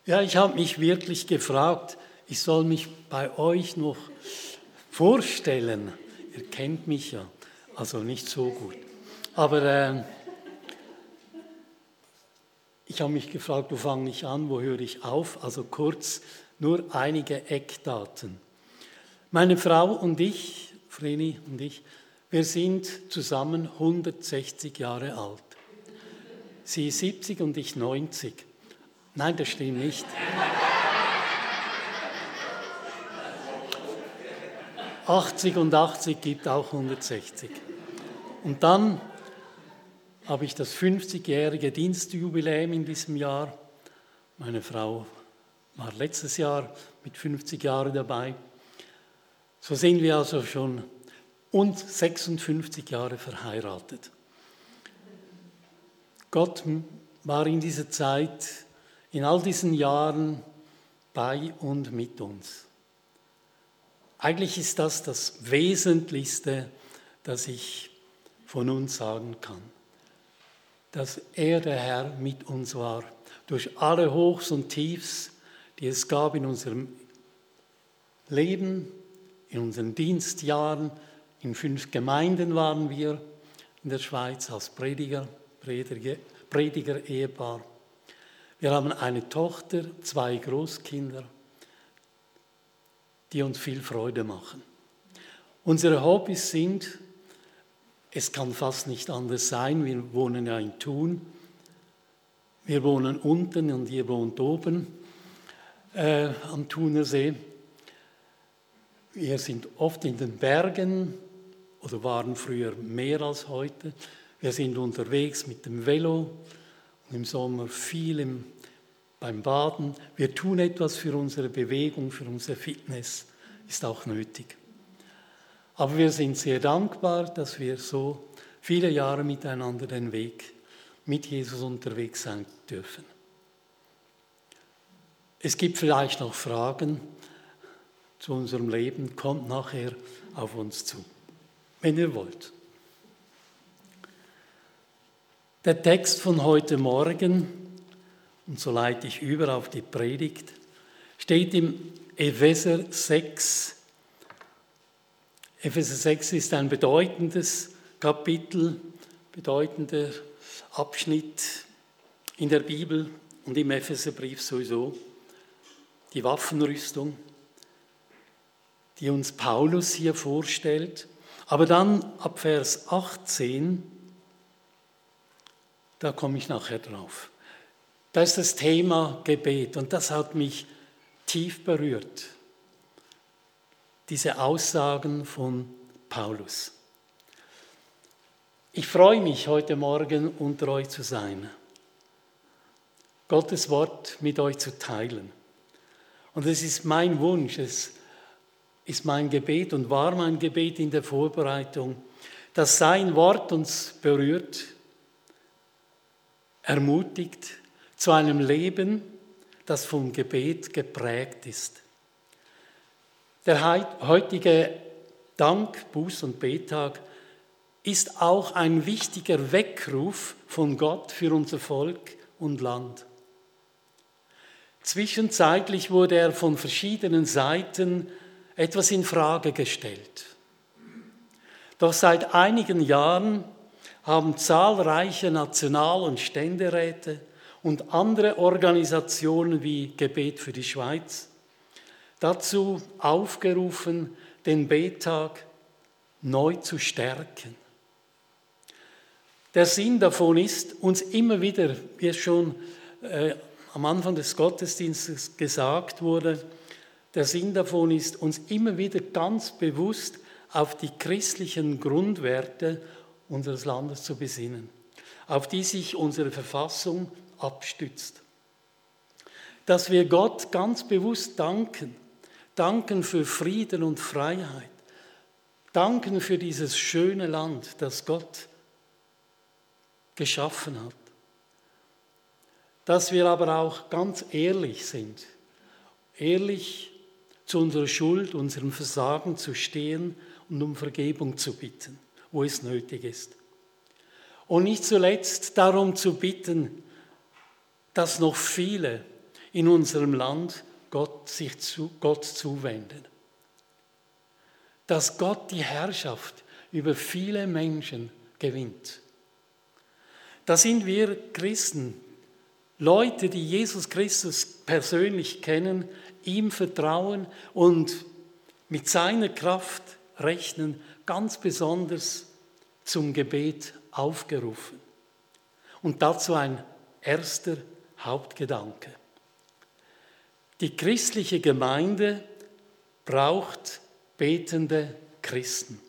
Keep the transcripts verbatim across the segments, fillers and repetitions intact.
Ja, ich habe mich wirklich gefragt, ich soll mich bei euch noch vorstellen. Ihr kennt mich ja, also nicht so gut. Aber äh, ich habe mich gefragt, wo fange ich an, wo höre ich auf? Also kurz nur einige Eckdaten. Meine Frau und ich, Vreni und ich, wir sind zusammen hundertsechzig Jahre alt. Sie ist siebzig und ich neunzig. Nein, das stimmt nicht. achtzig und achtzig gibt auch hundertsechzig. Und dann habe ich das fünfzigjährige Dienstjubiläum in diesem Jahr. Meine Frau war letztes Jahr mit fünfzig Jahren dabei. So sind wir also schon und sechsundfünfzig Jahre verheiratet. Gott war in dieser Zeit, in all diesen Jahren bei und mit uns. Eigentlich ist das das Wesentlichste, das ich von uns sagen kann. Dass er, der Herr, mit uns war. Durch alle Hochs und Tiefs, die es gab in unserem Leben, in unseren Dienstjahren. In fünf Gemeinden waren wir in der Schweiz als Prediger, Prediger, Prediger-Ehepaar. Wir haben eine Tochter, zwei Großkinder, die uns viel Freude machen. Unsere Hobbys sind, es kann fast nicht anders sein, wir wohnen ja in Thun, wir wohnen unten und ihr wohnt oben äh, am Thuner See. Wir sind oft in den Bergen oder waren früher mehr als heute. Wir sind unterwegs mit dem Velo und im Sommer viel im, beim Baden. Wir tun etwas für unsere Bewegung, für unsere Fitness, ist auch nötig. Aber wir sind sehr dankbar, dass wir so viele Jahre miteinander den Weg mit Jesus unterwegs sein dürfen. Es gibt vielleicht noch Fragen zu unserem Leben, kommt nachher auf uns zu, wenn ihr wollt. Der Text von heute Morgen, und so leite ich über auf die Predigt, steht im Epheser sechs. Epheser sechs ist ein bedeutendes Kapitel, bedeutender Abschnitt in der Bibel und im Epheserbrief sowieso. Die Waffenrüstung, die uns Paulus hier vorstellt. Aber dann ab Vers achtzehn, da komme ich nachher drauf. Da ist das Thema Gebet und das hat mich tief berührt. Diese Aussagen von Paulus. Ich freue mich, heute Morgen unter euch zu sein, Gottes Wort mit euch zu teilen. Und es ist mein Wunsch, es ist mein Gebet und war mein Gebet in der Vorbereitung, dass sein Wort uns berührt, ermutigt zu einem Leben, das vom Gebet geprägt ist. Der heutige Dank-, Buß- und Bettag ist auch ein wichtiger Weckruf von Gott für unser Volk und Land. Zwischenzeitlich wurde er von verschiedenen Seiten etwas in Frage gestellt. Doch seit einigen Jahren haben zahlreiche National- und Ständeräte und andere Organisationen wie Gebet für die Schweiz dazu aufgerufen, den Bettag neu zu stärken. Der Sinn davon ist, uns immer wieder, wie es schon äh, am Anfang des Gottesdienstes gesagt wurde, der Sinn davon ist, uns immer wieder ganz bewusst auf die christlichen Grundwerte unseres Landes zu besinnen, auf die sich unsere Verfassung abstützt. Dass wir Gott ganz bewusst danken, danken für Frieden und Freiheit, danken für dieses schöne Land, das Gott geschaffen hat. Dass wir aber auch ganz ehrlich sind, ehrlich zu unserer Schuld, unserem Versagen zu stehen und um Vergebung zu bitten, wo es nötig ist. Und nicht zuletzt darum zu bitten, dass noch viele in unserem Land Gott, sich zu Gott zuwenden. Dass Gott die Herrschaft über viele Menschen gewinnt. Da sind wir Christen, Leute, die Jesus Christus persönlich kennen, ihm vertrauen und mit seiner Kraft rechnen, ganz besonders zum Gebet aufgerufen. Und dazu ein erster Hauptgedanke. Die christliche Gemeinde braucht betende Christen.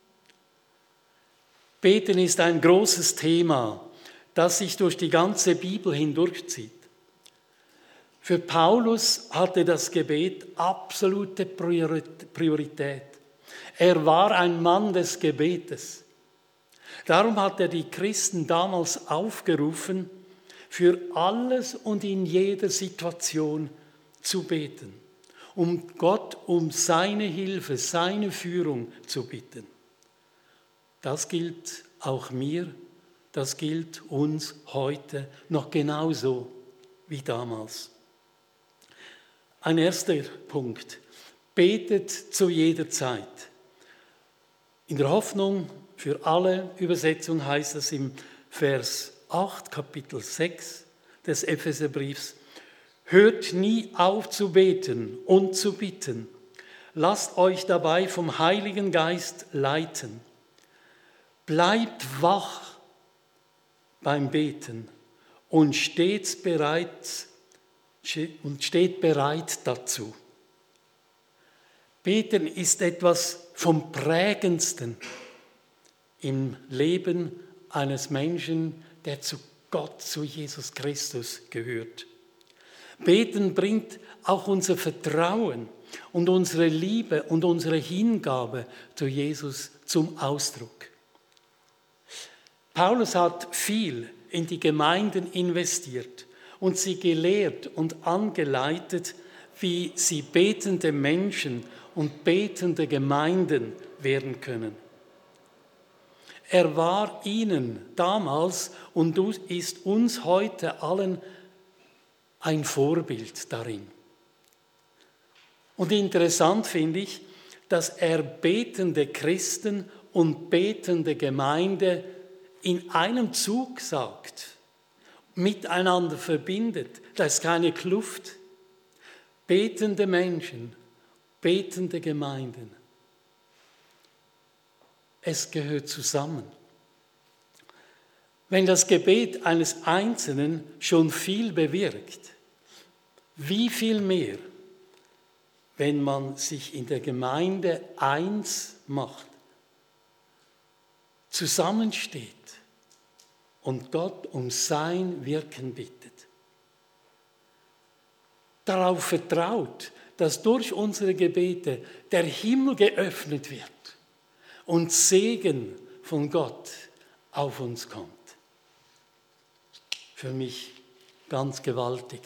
Beten ist ein großes Thema, das sich durch die ganze Bibel hindurchzieht. Für Paulus hatte das Gebet absolute Priorität. Er war ein Mann des Gebetes. Darum hat er die Christen damals aufgerufen, für alles und in jeder Situation zu beten, um Gott um seine Hilfe, seine Führung zu bitten. Das gilt auch mir, das gilt uns heute noch genauso wie damals. Ein erster Punkt. Betet zu jeder Zeit. In der Hoffnung für alle Übersetzung heißt es im Vers acht, Kapitel sechs des Epheserbriefs: Hört nie auf zu beten und zu bitten. Lasst euch dabei vom Heiligen Geist leiten. Bleibt wach beim Beten und steht bereit, und steht bereit dazu. Beten ist etwas vom Prägendsten im Leben eines Menschen, der zu Gott, zu Jesus Christus gehört. Beten bringt auch unser Vertrauen und unsere Liebe und unsere Hingabe zu Jesus zum Ausdruck. Paulus hat viel in die Gemeinden investiert und sie gelehrt und angeleitet, wie sie betende Menschen und betende Gemeinden werden können. Er war ihnen damals und ist uns heute allen ein Vorbild darin. Und interessant finde ich, dass er betende Christen und betende Gemeinde in einem Zug sagt, miteinander verbindet. Da ist keine Kluft. Betende Menschen, betende Gemeinden. Es gehört zusammen. Wenn das Gebet eines Einzelnen schon viel bewirkt, wie viel mehr, wenn man sich in der Gemeinde eins macht, zusammensteht und Gott um sein Wirken bittet. Darauf vertraut, dass durch unsere Gebete der Himmel geöffnet wird und Segen von Gott auf uns kommt. Für mich ganz gewaltig.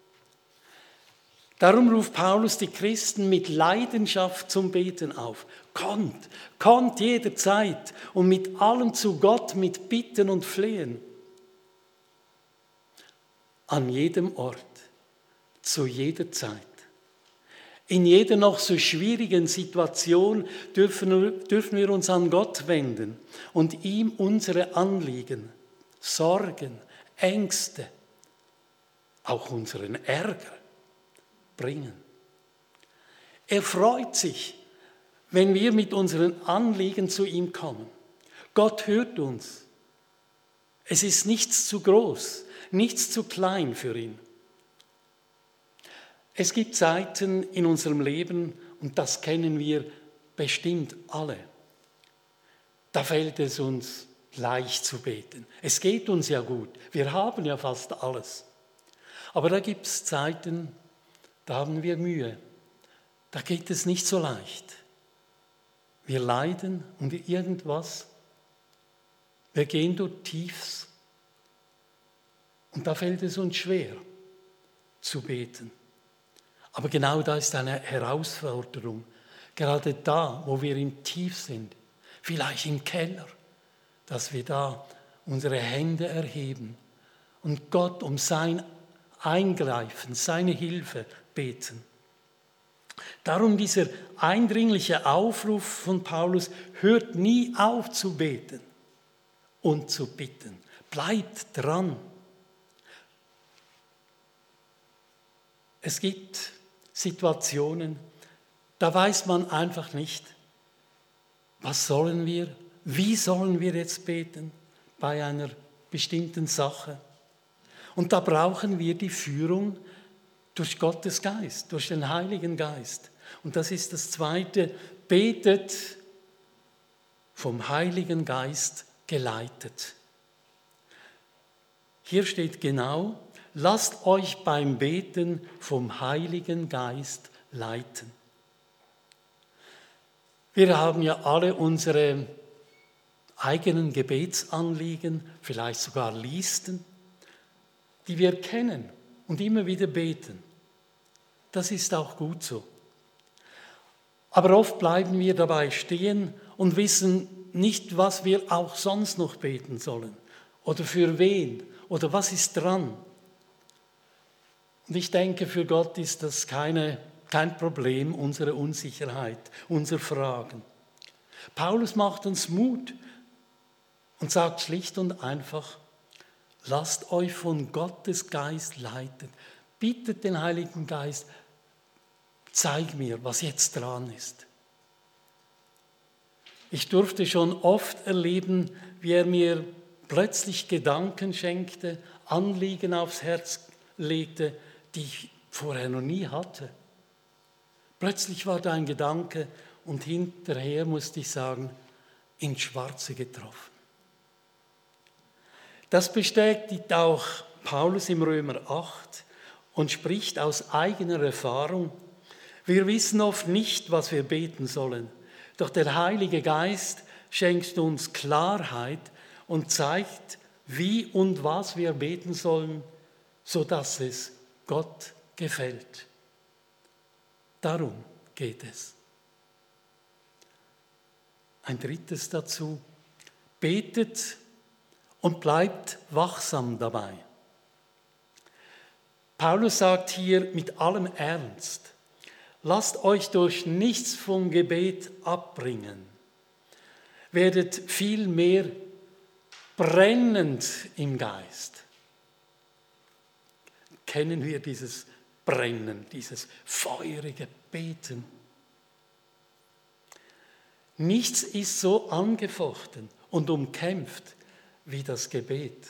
Darum ruft Paulus die Christen mit Leidenschaft zum Beten auf. Kommt, kommt jederzeit und mit allem zu Gott mit Bitten und Flehen. An jedem Ort, zu jeder Zeit. In jeder noch so schwierigen Situation dürfen, dürfen wir uns an Gott wenden und ihm unsere Anliegen, Sorgen, Ängste, auch unseren Ärger bringen. Er freut sich, wenn wir mit unseren Anliegen zu ihm kommen. Gott hört uns. Es ist nichts zu groß, nichts zu klein für ihn. Es gibt Zeiten in unserem Leben, und das kennen wir bestimmt alle, da fällt es uns leicht zu beten. Es geht uns ja gut, wir haben ja fast alles. Aber da gibt es Zeiten, da haben wir Mühe, da geht es nicht so leicht. Wir leiden unter irgendwas, wir gehen durch Tiefs und da fällt es uns schwer zu beten. Aber genau da ist eine Herausforderung, gerade da, wo wir im Tief sind, vielleicht im Keller, dass wir da unsere Hände erheben und Gott um sein Eingreifen, seine Hilfe beten. Darum dieser eindringliche Aufruf von Paulus, hört nie auf zu beten und zu bitten. Bleibt dran. Es gibt Situationen, da weiß man einfach nicht, was sollen wir, wie sollen wir jetzt beten bei einer bestimmten Sache. Und da brauchen wir die Führung durch Gottes Geist, durch den Heiligen Geist. Und das ist das Zweite, betet vom Heiligen Geist geleitet. Hier steht genau, lasst euch beim Beten vom Heiligen Geist leiten. Wir haben ja alle unsere eigenen Gebetsanliegen, vielleicht sogar Listen, die wir kennen und immer wieder beten. Das ist auch gut so. Aber oft bleiben wir dabei stehen und wissen nicht, was wir auch sonst noch beten sollen oder für wen oder was ist dran. Und ich denke, für Gott ist das keine, kein Problem, unsere Unsicherheit, unser Fragen. Paulus macht uns Mut und sagt schlicht und einfach, lasst euch von Gottes Geist leiten. Bittet den Heiligen Geist, zeig mir, was jetzt dran ist. Ich durfte schon oft erleben, wie er mir plötzlich Gedanken schenkte, Anliegen aufs Herz legte, die ich vorher noch nie hatte. Plötzlich war da ein Gedanke und hinterher musste ich sagen, ins Schwarze getroffen. Das bestätigt auch Paulus im Römer acht und spricht aus eigener Erfahrung. Wir wissen oft nicht, was wir beten sollen, doch der Heilige Geist schenkt uns Klarheit und zeigt, wie und was wir beten sollen, sodass es Gott gefällt. Darum geht es. Ein drittes dazu, betet und bleibt wachsam dabei. Paulus sagt hier mit allem Ernst, lasst euch durch nichts vom Gebet abbringen. Werdet vielmehr brennend im Geist. Kennen wir dieses Brennen, dieses feurige Beten? Nichts ist so angefochten und umkämpft wie das Gebet.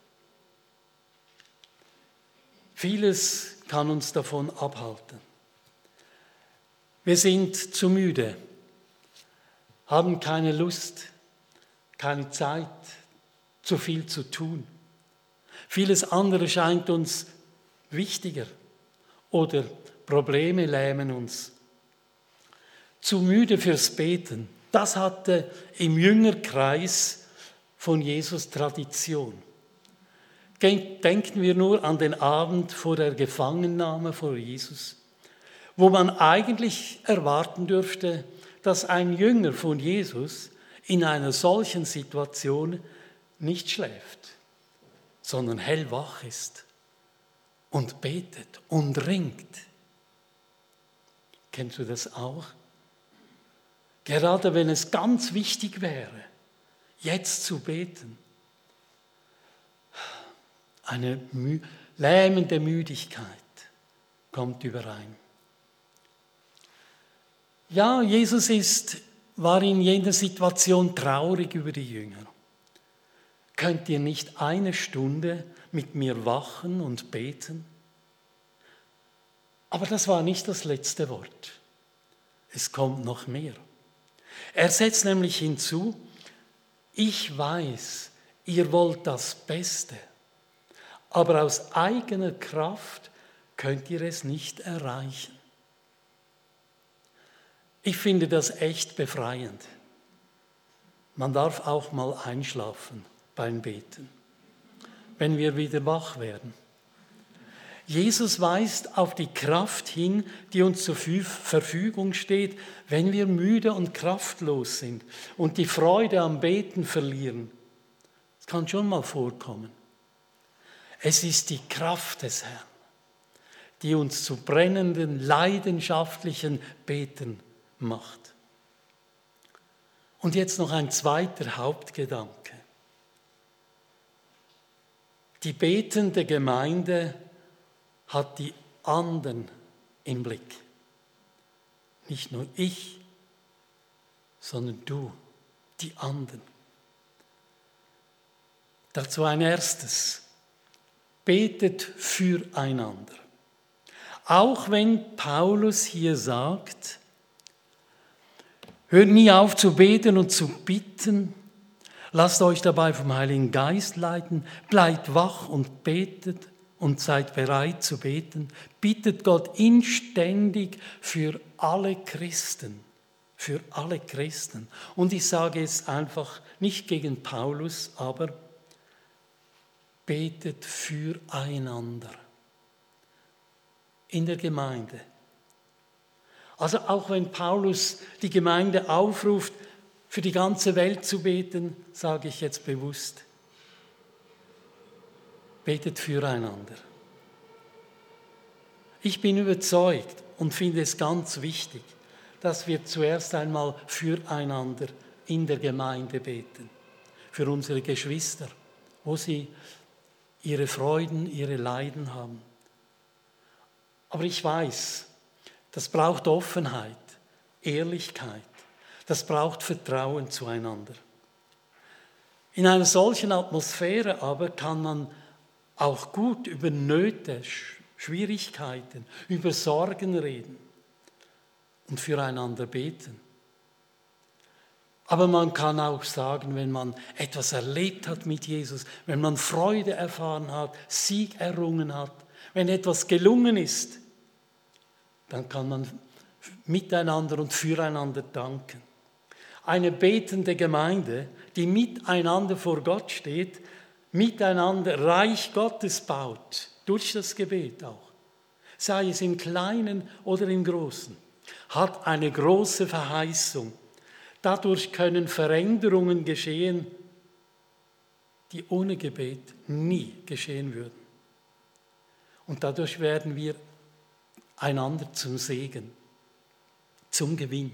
Vieles kann uns davon abhalten. Wir sind zu müde, haben keine Lust, keine Zeit, zu viel zu tun. Vieles andere scheint uns wichtiger oder Probleme lähmen uns. Zu müde fürs Beten, das hatte im Jüngerkreis von Jesus Tradition. Denken wir nur an den Abend vor der Gefangennahme vor Jesus, wo man eigentlich erwarten dürfte, dass ein Jünger von Jesus in einer solchen Situation nicht schläft, sondern hellwach ist und betet und ringt. Kennst du das auch? Gerade wenn es ganz wichtig wäre, jetzt zu beten. Eine mü- lähmende Müdigkeit kommt überein. Ja, Jesus ist, war in jener Situation traurig über die Jünger. Könnt ihr nicht eine Stunde mit mir wachen und beten? Aber das war nicht das letzte Wort. Es kommt noch mehr. Er setzt nämlich hinzu, ich weiß, ihr wollt das Beste, aber aus eigener Kraft könnt ihr es nicht erreichen. Ich finde das echt befreiend. Man darf auch mal einschlafen beim Beten, wenn wir wieder wach werden. Jesus weist auf die Kraft hin, die uns zur Verfügung steht, wenn wir müde und kraftlos sind und die Freude am Beten verlieren. Das kann schon mal vorkommen. Es ist die Kraft des Herrn. die uns zu brennenden, leidenschaftlichen Betern macht. Und jetzt noch ein zweiter Hauptgedanke. Die betende Gemeinde hat die anderen im Blick. Nicht nur ich, sondern du, die anderen. Dazu ein erstes. Betet füreinander. Auch wenn Paulus hier sagt, hört nie auf zu beten und zu bitten, lasst euch dabei vom Heiligen Geist leiten, bleibt wach und betet und seid bereit zu beten. Bittet Gott inständig für alle Christen, für alle Christen. Und ich sage jetzt einfach nicht gegen Paulus, aber betet füreinander in der Gemeinde. Also auch wenn Paulus die Gemeinde aufruft, für die ganze Welt zu beten, sage ich jetzt bewusst, betet füreinander. Ich bin überzeugt und finde es ganz wichtig, dass wir zuerst einmal füreinander in der Gemeinde beten, für unsere Geschwister, wo sie ihre Freuden, ihre Leiden haben. Aber ich weiß, das braucht Offenheit, Ehrlichkeit, das braucht Vertrauen zueinander. In einer solchen Atmosphäre aber kann man auch gut über Nöte, Schwierigkeiten, über Sorgen reden und füreinander beten. Aber man kann auch sagen, wenn man etwas erlebt hat mit Jesus, wenn man Freude erfahren hat, Sieg errungen hat, wenn etwas gelungen ist, dann kann man miteinander und füreinander danken. Eine betende Gemeinde, die miteinander vor Gott steht, miteinander Reich Gottes baut, durch das Gebet auch, sei es im Kleinen oder im Großen, hat eine große Verheißung. Dadurch können Veränderungen geschehen, die ohne Gebet nie geschehen würden. Und dadurch werden wir einander zum Segen, zum Gewinn.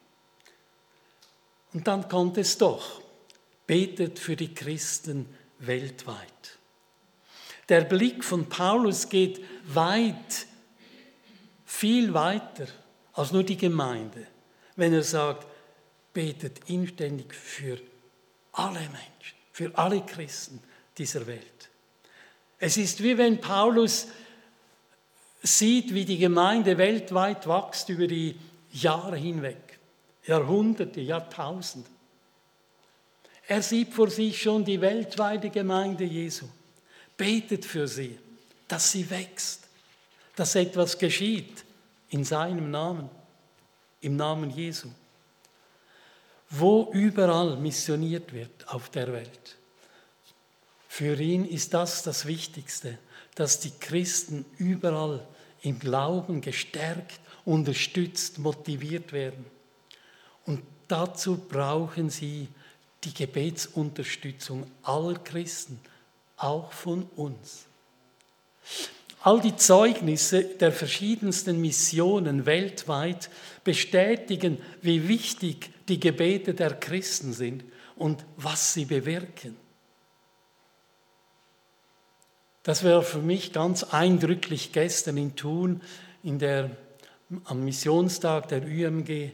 Und dann kommt es doch, betet für die Christen weltweit. Der Blick von Paulus geht weit, viel weiter als nur die Gemeinde, wenn er sagt, betet inständig für alle Menschen, für alle Christen dieser Welt. Es ist wie wenn Paulus sieht, wie die Gemeinde weltweit wächst über die Jahre hinweg, Jahrhunderte, Jahrtausende. Er sieht vor sich schon die weltweite Gemeinde Jesu, betet für sie, dass sie wächst, dass etwas geschieht in seinem Namen, im Namen Jesu. Wo überall missioniert wird auf der Welt. Für ihn ist das das Wichtigste, dass die Christen überall im Glauben gestärkt, unterstützt, motiviert werden. Und dazu brauchen sie die Gebetsunterstützung aller Christen, auch von uns. All die Zeugnisse der verschiedensten Missionen weltweit bestätigen, wie wichtig die Gebete der Christen sind und was sie bewirken. Das war für mich ganz eindrücklich gestern in Thun, in der, am Missionstag der Ü M G.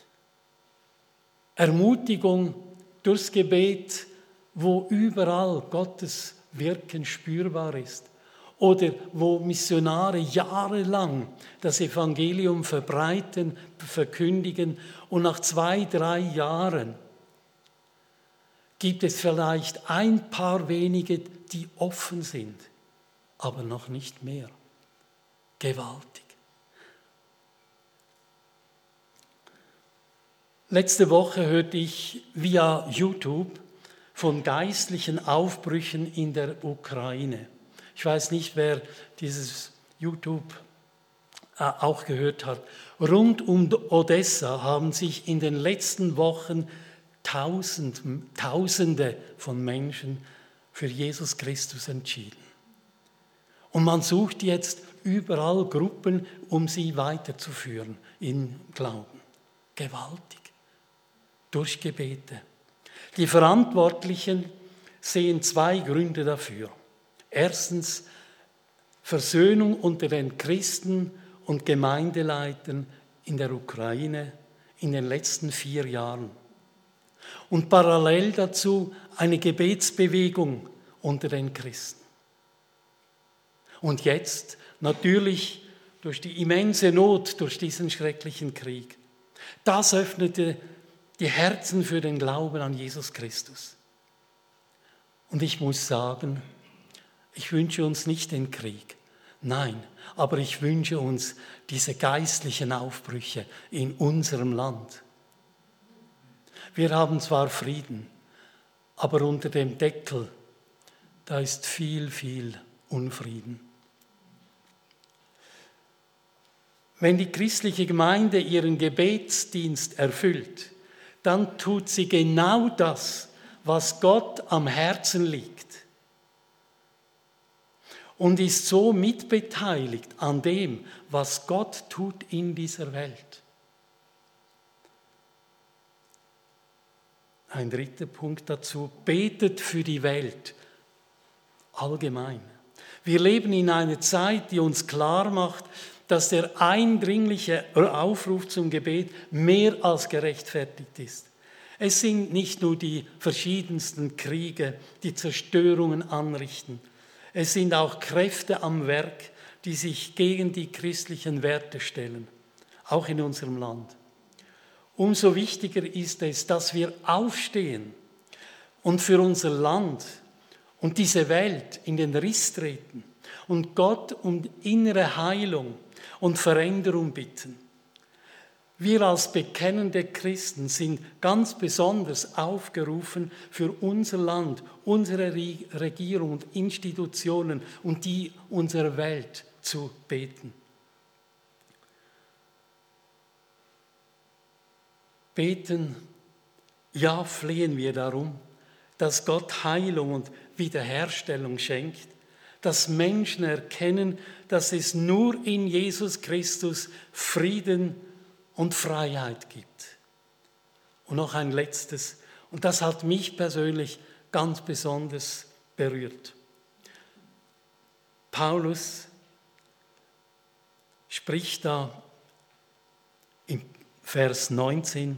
Ermutigung durchs Gebet, wo überall Gottes Wirken spürbar ist. Oder wo Missionare jahrelang das Evangelium verbreiten, verkündigen und nach zwei, drei Jahren gibt es vielleicht ein paar wenige, die offen sind, aber noch nicht mehr. Gewaltig. Letzte Woche hörte ich via YouTube von geistlichen Aufbrüchen in der Ukraine. Ich weiß nicht, wer dieses YouTube auch gehört hat. Rund um Odessa haben sich in den letzten Wochen Tausend, Tausende von Menschen für Jesus Christus entschieden. Und man sucht jetzt überall Gruppen, um sie weiterzuführen im Glauben. Gewaltig. Durch Gebete. Die Verantwortlichen sehen zwei Gründe dafür. Erstens Versöhnung unter den Christen und Gemeindeleitern in der Ukraine in den letzten vier Jahren. Und parallel dazu eine Gebetsbewegung unter den Christen. Und jetzt natürlich durch die immense Not, durch diesen schrecklichen Krieg. Das öffnete die Herzen für den Glauben an Jesus Christus. Und ich muss sagen, ich wünsche uns nicht den Krieg. Nein, aber ich wünsche uns diese geistlichen Aufbrüche in unserem Land. Wir haben zwar Frieden, aber unter dem Deckel, da ist viel, viel Unfrieden. Wenn die christliche Gemeinde ihren Gebetsdienst erfüllt, dann tut sie genau das, was Gott am Herzen liegt. Und ist so mitbeteiligt an dem, was Gott tut in dieser Welt. Ein dritter Punkt dazu, betet für die Welt allgemein. Wir leben in einer Zeit, die uns klar macht, dass der eindringliche Aufruf zum Gebet mehr als gerechtfertigt ist. Es sind nicht nur die verschiedensten Kriege, die Zerstörungen anrichten. Es sind auch Kräfte am Werk, die sich gegen die christlichen Werte stellen, auch in unserem Land. Umso wichtiger ist es, dass wir aufstehen und für unser Land und diese Welt in den Riss treten und Gott um innere Heilung und Veränderung bitten. Wir als bekennende Christen sind ganz besonders aufgerufen, für unser Land, unsere Regierung und Institutionen und die unserer Welt zu beten. Beten, ja, flehen wir darum, dass Gott Heilung und Wiederherstellung schenkt, dass Menschen erkennen, dass es nur in Jesus Christus Frieden und Freiheit gibt. Und noch ein letztes, und das hat mich persönlich ganz besonders berührt. Paulus spricht da im Vers neunzehn,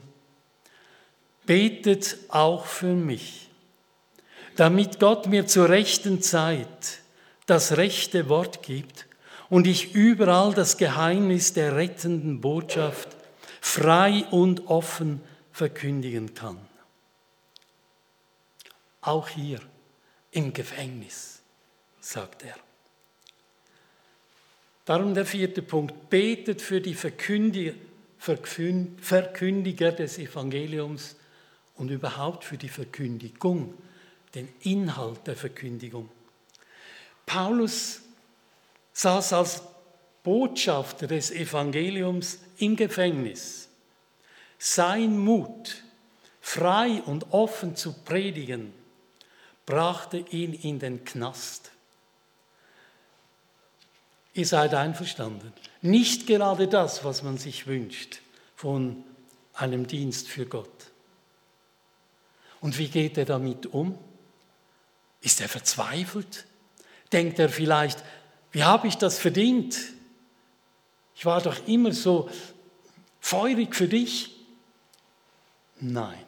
betet auch für mich, damit Gott mir zur rechten Zeit das rechte Wort gibt und ich überall das Geheimnis der rettenden Botschaft frei und offen verkündigen kann. Auch hier im Gefängnis, sagt er. Darum der vierte Punkt, betet für die Verkündiger, Verkündiger des Evangeliums und überhaupt für die Verkündigung, den Inhalt der Verkündigung. Paulus saß als Botschafter des Evangeliums im Gefängnis. Sein Mut, frei und offen zu predigen, brachte ihn in den Knast. Ihr seid einverstanden. Nicht gerade das, was man sich wünscht von einem Dienst für Gott. Und wie geht er damit um? Ist er verzweifelt? Denkt er vielleicht, wie habe ich das verdient? Ich war doch immer so feurig für dich. Nein.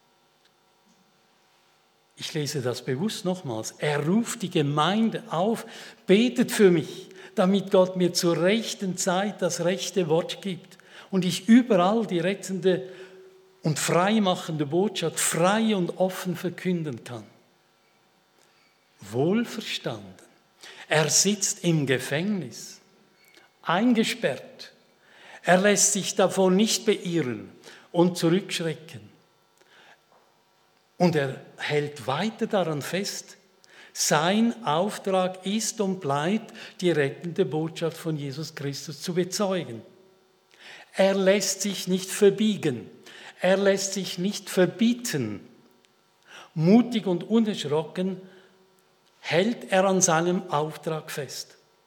Ich lese das bewusst nochmals. Er ruft die Gemeinde auf, betet für mich, damit Gott mir zur rechten Zeit das rechte Wort gibt und ich überall die rettende und freimachende Botschaft frei und offen verkünden kann. Wohlverstanden. Er sitzt im Gefängnis, eingesperrt. Er lässt sich davon nicht beirren und zurückschrecken. Und er hält weiter daran fest, sein Auftrag ist und bleibt, die rettende Botschaft von Jesus Christus zu bezeugen. Er lässt sich nicht verbiegen, er lässt sich nicht verbieten. Mutig und unerschrocken hält er an seinem Auftrag fest.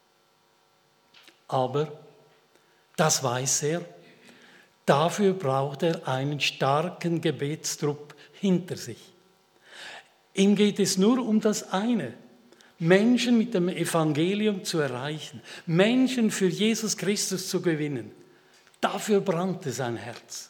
Aber, das weiß er, dafür braucht er einen starken Gebetstrupp hinter sich. Ihm geht es nur um das eine, Menschen mit dem Evangelium zu erreichen, Menschen für Jesus Christus zu gewinnen. Dafür brannte sein Herz.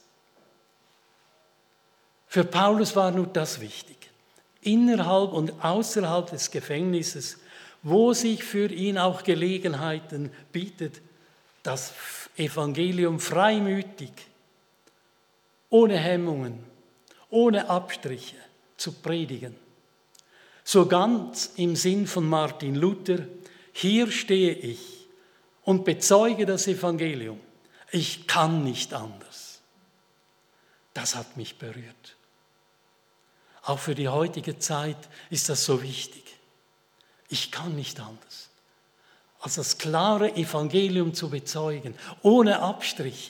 Für Paulus war nur das wichtig. Innerhalb und außerhalb des Gefängnisses, wo sich für ihn auch Gelegenheiten bietet, das Evangelium freimütig, ohne Hemmungen, ohne Abstriche zu predigen. So ganz im Sinn von Martin Luther: Hier stehe ich und bezeuge das Evangelium. Ich kann nicht anders. Das hat mich berührt. Auch für die heutige Zeit ist das so wichtig. Ich kann nicht anders, als das klare Evangelium zu bezeugen, ohne Abstriche.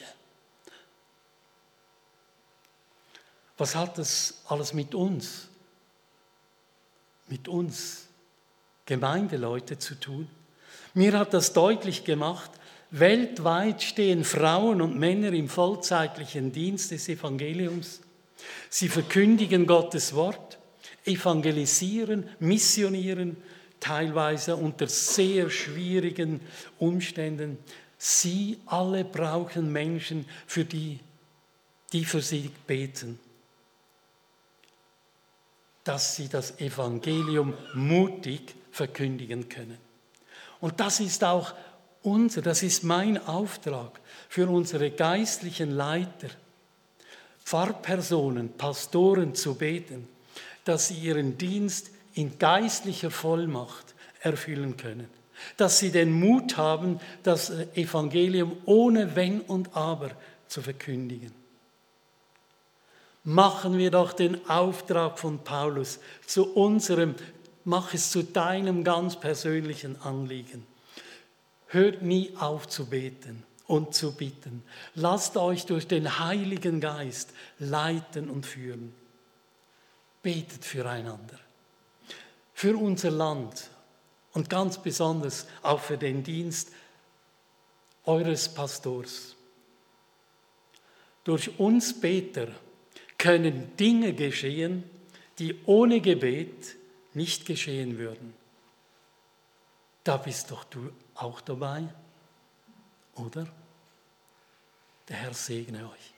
Was hat das alles mit uns, mit uns Gemeindeleute zu tun? Mir hat das deutlich gemacht, weltweit stehen Frauen und Männer im vollzeitlichen Dienst des Evangeliums. Sie verkündigen Gottes Wort, evangelisieren, missionieren, teilweise unter sehr schwierigen Umständen. Sie alle brauchen Menschen, für die, die für sie beten, dass sie das Evangelium mutig verkündigen können. Und das ist auch unser, das ist mein Auftrag für unsere geistlichen Leiter, Pfarrpersonen, Pastoren zu beten, dass sie ihren Dienst in geistlicher Vollmacht erfüllen können, dass sie den Mut haben, das Evangelium ohne Wenn und Aber zu verkündigen. Machen wir doch den Auftrag von Paulus zu unserem, mach es zu deinem ganz persönlichen Anliegen. Hört nie auf zu beten und zu bitten. Lasst euch durch den Heiligen Geist leiten und führen. Betet füreinander, für unser Land und ganz besonders auch für den Dienst eures Pastors. Durch uns Beter können Dinge geschehen, die ohne Gebet nicht geschehen würden. Da bist doch du auch dabei, oder? Der Herr segne euch.